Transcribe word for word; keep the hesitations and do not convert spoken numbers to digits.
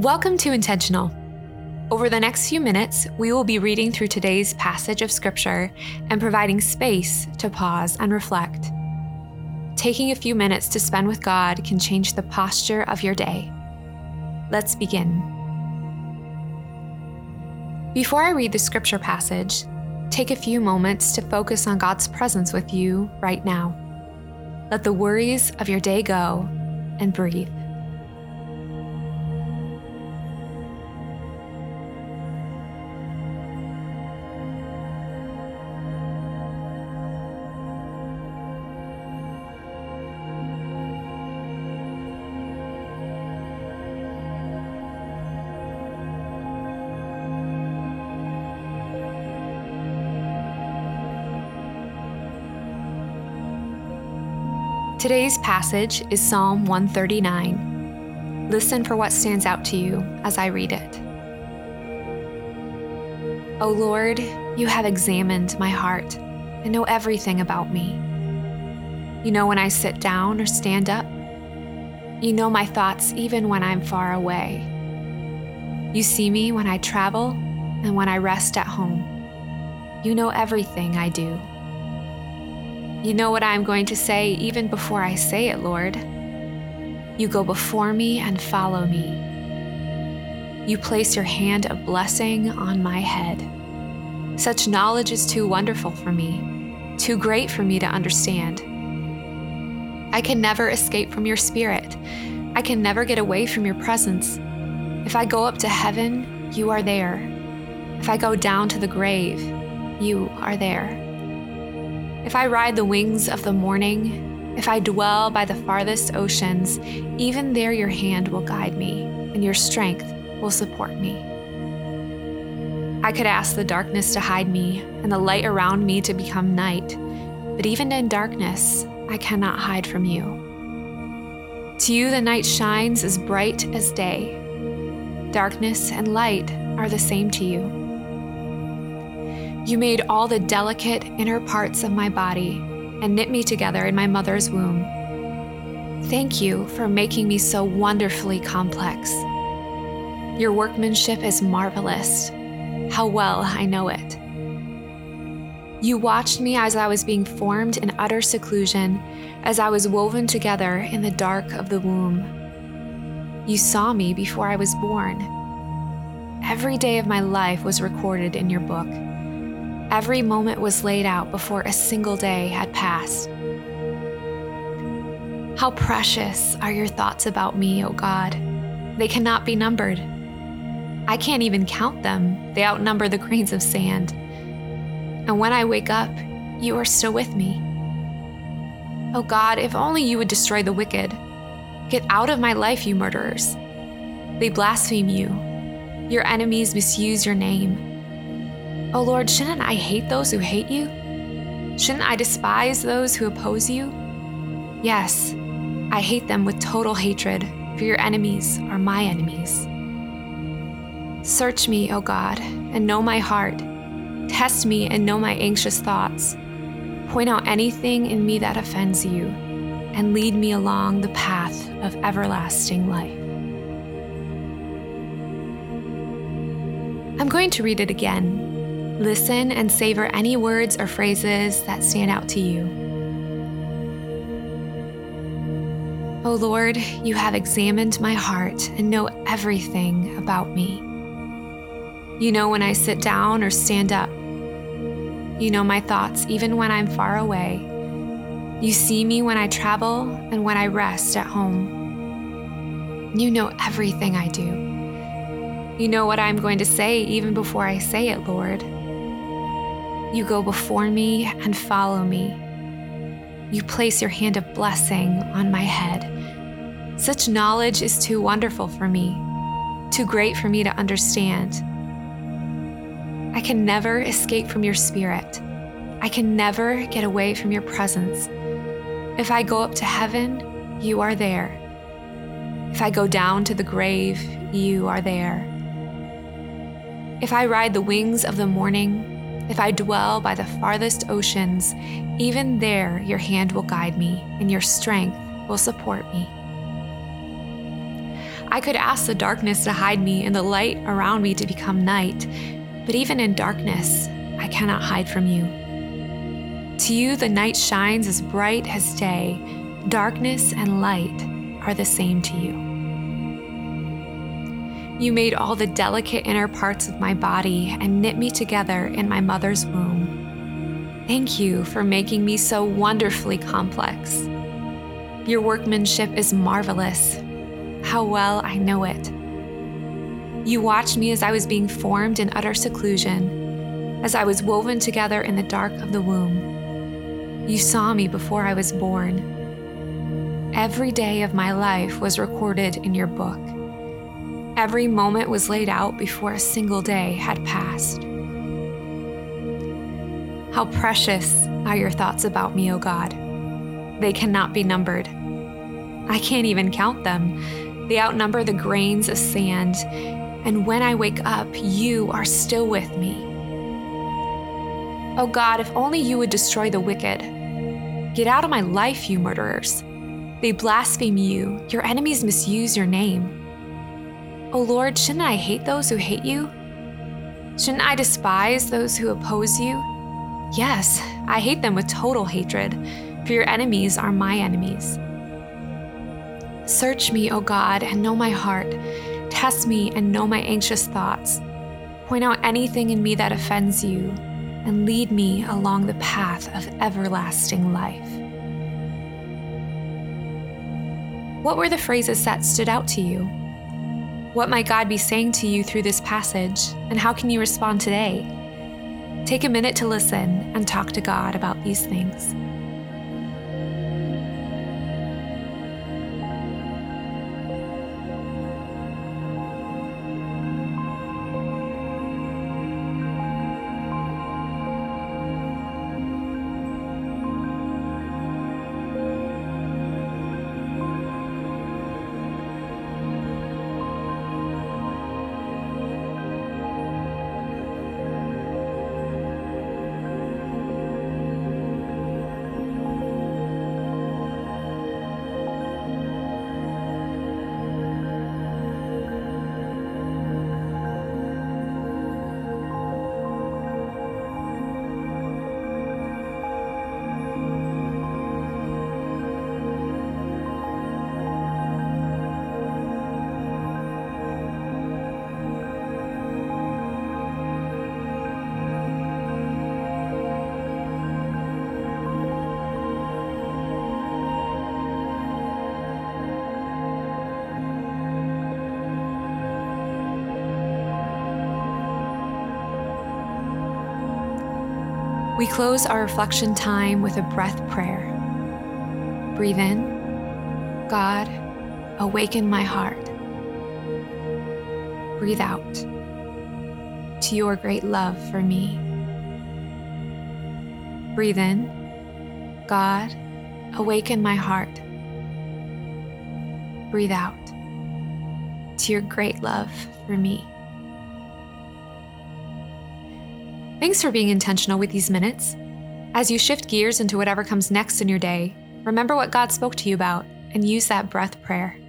Welcome to Intentional. Over the next few minutes, we will be reading through today's passage of Scripture and providing space to pause and reflect. Taking a few minutes to spend with God can change the posture of your day. Let's begin. Before I read the Scripture passage, take a few moments to focus on God's presence with you right now. Let the worries of your day go and breathe. Today's passage is Psalm one thirty-nine. Listen for what stands out to you as I read it. O Lord, you have examined my heart and know everything about me. You know when I sit down or stand up. You know my thoughts even when I'm far away. You see me when I travel and when I rest at home. You know everything I do. You know what I'm going to say even before I say it, Lord. You go before me and follow me. You place your hand of blessing on my head. Such knowledge is too wonderful for me, too great for me to understand. I can never escape from your spirit. I can never get away from your presence. If I go up to heaven, you are there. If I go down to the grave, you are there. If I ride the wings of the morning, if I dwell by the farthest oceans, even there your hand will guide me, and your strength will support me. I could ask the darkness to hide me, and the light around me to become night, but even in darkness, I cannot hide from you. To you the night shines as bright as day. Darkness and light are the same to you. You made all the delicate inner parts of my body and knit me together in my mother's womb. Thank you for making me so wonderfully complex. Your workmanship is marvelous. How well I know it. You watched me as I was being formed in utter seclusion, as I was woven together in the dark of the womb. You saw me before I was born. Every day of my life was recorded in your book. Every moment was laid out before a single day had passed. How precious are your thoughts about me, O God. They cannot be numbered. I can't even count them. They outnumber the grains of sand. And when I wake up, you are still with me. O God, if only you would destroy the wicked. Get out of my life, you murderers. They blaspheme you. Your enemies misuse your name. Oh Lord, shouldn't I hate those who hate you? Shouldn't I despise those who oppose you? Yes, I hate them with total hatred, for your enemies are my enemies. Search me, O God, and know my heart. Test me and know my anxious thoughts. Point out anything in me that offends you, and lead me along the path of everlasting life. I'm going to read it again. Listen and savor any words or phrases that stand out to you. O Lord, you have examined my heart and know everything about me. You know when I sit down or stand up. You know my thoughts even when I'm far away. You see me when I travel and when I rest at home. You know everything I do. You know what I'm going to say even before I say it, Lord. You go before me and follow me. You place your hand of blessing on my head. Such knowledge is too wonderful for me, too great for me to understand. I can never escape from your spirit. I can never get away from your presence. If I go up to heaven, you are there. If I go down to the grave, you are there. If I ride the wings of the morning, if I dwell by the farthest oceans, even there your hand will guide me, and your strength will support me. I could ask the darkness to hide me and the light around me to become night, but even in darkness, I cannot hide from you. To you, the night shines as bright as day. Darkness and light are the same to you. You made all the delicate inner parts of my body and knit me together in my mother's womb. Thank you for making me so wonderfully complex. Your workmanship is marvelous. How well I know it. You watched me as I was being formed in utter seclusion, as I was woven together in the dark of the womb. You saw me before I was born. Every day of my life was recorded in your book. Every moment was laid out before a single day had passed. How precious are your thoughts about me, O God. They cannot be numbered. I can't even count them. They outnumber the grains of sand, and when I wake up, you are still with me. Oh God, if only you would destroy the wicked. Get out of my life, you murderers. They blaspheme you. Your enemies misuse your name. Oh Lord, shouldn't I hate those who hate you? Shouldn't I despise those who oppose you? Yes, I hate them with total hatred, for your enemies are my enemies. Search me, O God, and know my heart. Test me and know my anxious thoughts. Point out anything in me that offends you, and lead me along the path of everlasting life. What were the phrases that stood out to you? What might God be saying to you through this passage, and how can you respond today? Take a minute to listen and talk to God about these things. We close our reflection time with a breath prayer. Breathe in. God, awaken my heart. Breathe out. To your great love for me. Breathe in. God, awaken my heart. Breathe out. To your great love for me. Thanks for being intentional with these minutes. As you shift gears into whatever comes next in your day, remember what God spoke to you about and use that breath prayer.